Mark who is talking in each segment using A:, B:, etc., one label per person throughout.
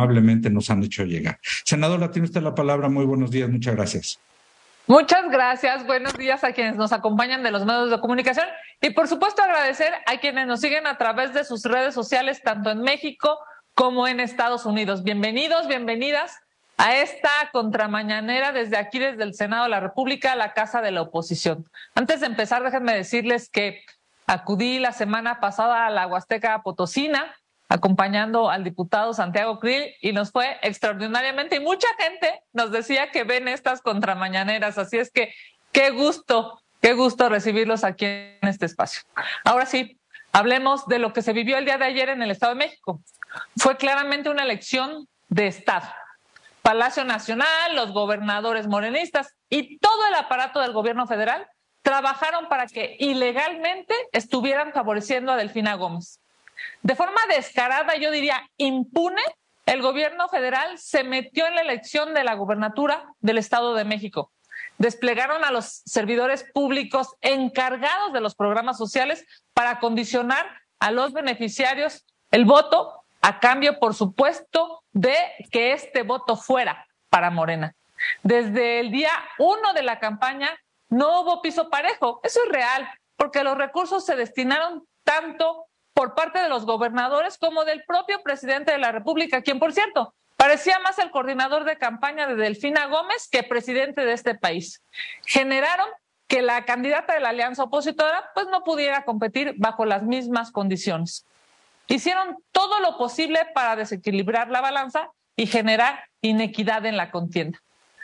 A: amablemente nos han hecho llegar. Senadora, tiene usted la palabra. Muy buenos días, muchas gracias.
B: Muchas gracias, buenos días a quienes nos acompañan de los medios de comunicación y por supuesto agradecer a quienes nos siguen a través de sus redes sociales, tanto en México como en Estados Unidos. Bienvenidos, bienvenidas a esta contramañanera desde aquí, desde el Senado de la República, la Casa de la Oposición. Antes de empezar, déjenme decirles que acudí la semana pasada a la Huasteca Potosina, acompañando al diputado Santiago Krill, y nos fue extraordinariamente, y mucha gente nos decía que ven estas contramañaneras, así es que qué gusto recibirlos aquí en este espacio. Ahora sí, hablemos de lo que se vivió el día de ayer en el Estado de México. Fue claramente una elección de Estado. Palacio Nacional, los gobernadores morenistas y todo el aparato del gobierno federal trabajaron para que ilegalmente estuvieran favoreciendo a Delfina Gómez. De forma descarada, yo diría impune, el gobierno federal se metió en la elección de la gubernatura del Estado de México. Desplegaron a los servidores públicos encargados de los programas sociales para condicionar a los beneficiarios el voto a cambio, por supuesto, de que este voto fuera para Morena. Desde el día 1 de la campaña no hubo piso parejo. Eso es real, porque los recursos se destinaron tanto por parte de los gobernadores como del propio presidente de la República, quien, por cierto, parecía más el coordinador de campaña de Delfina Gómez que presidente de este país. Generaron que la candidata de la alianza opositora pues no pudiera competir bajo las mismas condiciones. Hicieron todo lo posible para desequilibrar la balanza y generar inequidad en la contienda.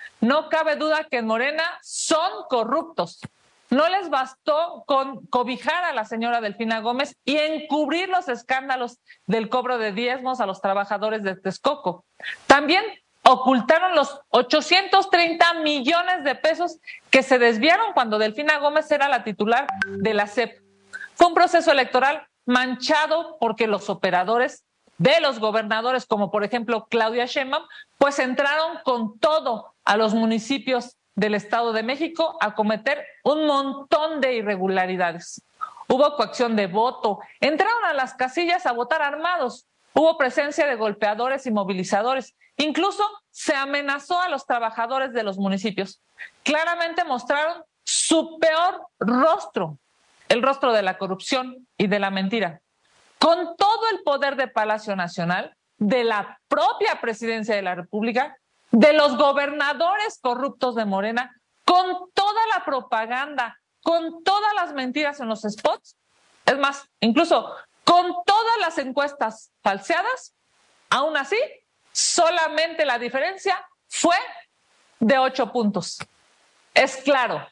B: No cabe duda que en Morena son corruptos. No les bastó con cobijar a la señora Delfina Gómez y encubrir los escándalos del cobro de diezmos a los trabajadores de Texcoco. También ocultaron los 830 millones de pesos que se desviaron cuando Delfina Gómez era la titular de la SEP. Fue un proceso electoral manchado porque los operadores de los gobernadores, como por ejemplo Claudia Sheinbaum, pues entraron con todo a los municipios del Estado de México a cometer un montón de irregularidades. Hubo coacción de voto, entraron a las casillas a votar armados, hubo presencia de golpeadores y movilizadores, incluso se amenazó a los trabajadores de los municipios. Claramente mostraron su peor rostro, el rostro de la corrupción y de la mentira. Con todo el poder de Palacio Nacional, de la propia presidencia de la República, de los gobernadores corruptos de Morena, con toda la propaganda, con todas las mentiras en los spots, es más, incluso con todas las encuestas falseadas, aún así, solamente la diferencia fue de 8 puntos. Es claro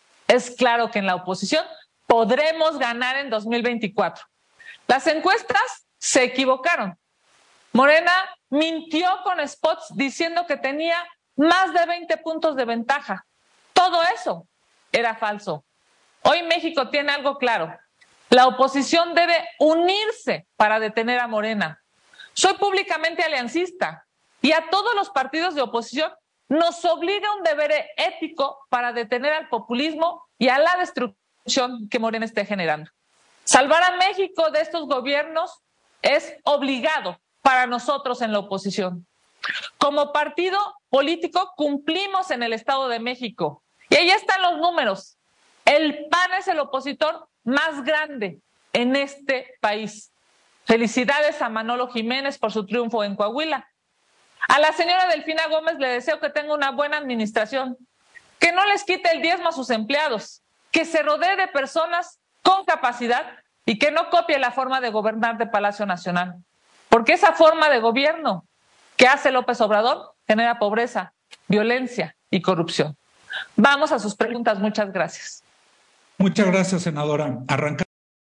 B: que en la oposición podremos ganar en 2024. Las encuestas se equivocaron. Morena mintió con spots diciendo que tenía más de 20 puntos de ventaja. Todo eso era falso. Hoy México tiene algo claro. La oposición debe unirse para detener a Morena. Soy públicamente aliancista y a todos los partidos de oposición nos obliga un deber ético para detener al populismo y a la destrucción que Morena esté generando. Salvar a México de estos gobiernos es obligado para nosotros en la oposición. Como partido político cumplimos en el Estado de México. Y ahí están los números. El PAN es el opositor más grande en este país. Felicidades a Manolo Jiménez por su triunfo en Coahuila. A la señora Delfina Gómez le deseo que tenga una buena administración, que no les quite el diezmo a sus empleados, que se rodee de personas con capacidad y que no copie la forma de gobernar de Palacio Nacional. Porque esa forma de gobierno que hace López Obrador genera pobreza, violencia y corrupción. Vamos a sus preguntas. Muchas gracias.
A: Muchas gracias, senadora. Arrancamos.